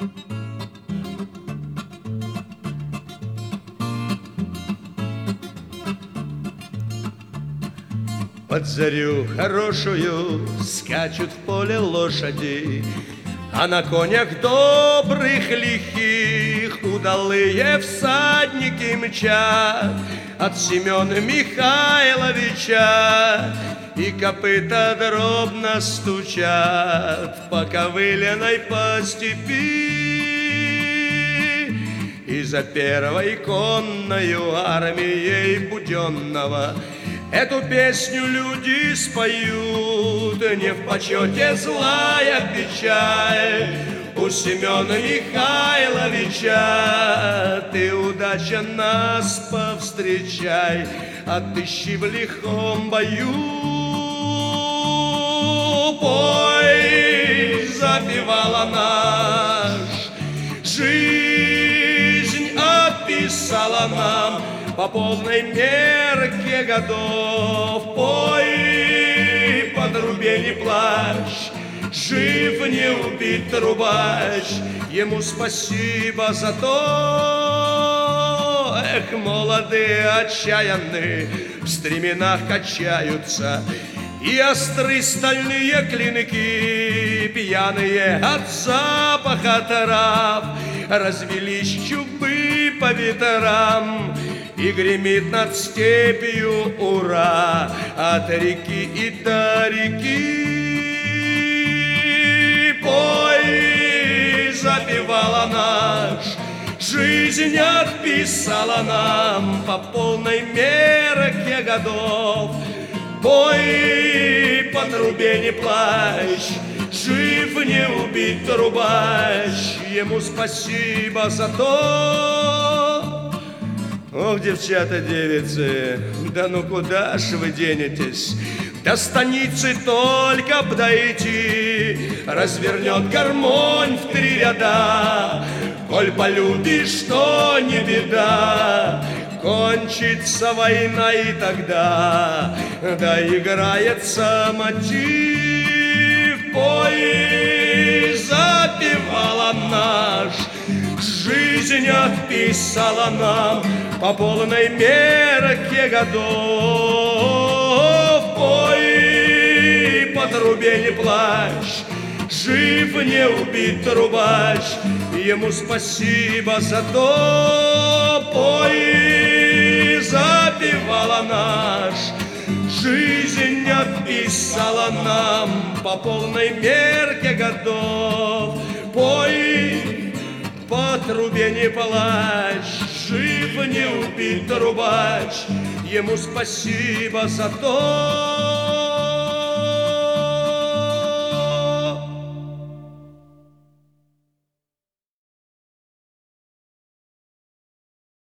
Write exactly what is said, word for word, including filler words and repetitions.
Под зарю хорошую скачут в поле лошади, а на конях добрых лихих удалые всадники мчат от Семена Михайловича, и копыта дробно стучат по ковыляной по степи. И за первой конною армией буденного эту песню люди споют, не в почете злая печаль у Семена Михайловича. Ты, удача, нас повстречай, отыщи в лихом бою. Бой запевала наш, жизнь описала нам по полной мерке годов. Пой, по трубе не плачь, жив не убит трубач, ему спасибо за то. Эх, молодые отчаянные в стременах качаются, и остры стальные клинки, пьяные от запаха трав, развелись чубы по ветрам, и гремит над степью ура от реки и до реки. Пой, запевала наш, жизнь отписала нам по полной мерке годов. Пой, по трубе не плачь, жив не убит трубач, ему спасибо за то. Ох, девчата, девицы, да ну куда ж вы денетесь? До станицы только б дойти, развернет гармонь в три ряда. Коль полюбишь, то не беда, кончится война, и тогда доиграется мотив. Пой, запевала наш, жизнь отписала нам по полной мерке годов. Пой, по трубе не плачь, жив не убит трубач, ему спасибо за то. Пой, запевала наш, жизнь отписала нам по полной мерке годов. Пой, по трубе не плачь, жив не убит трубач, ему спасибо за то.